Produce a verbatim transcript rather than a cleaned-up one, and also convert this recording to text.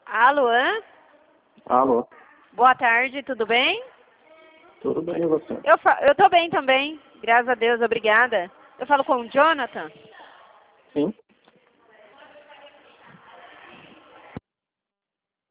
Alô? Hã? Alô? Boa tarde, tudo bem? Tudo bem, e você? Eu, fa eu tô bem também, graças a Deus, obrigada. Eu falo com o Jonathan? Sim.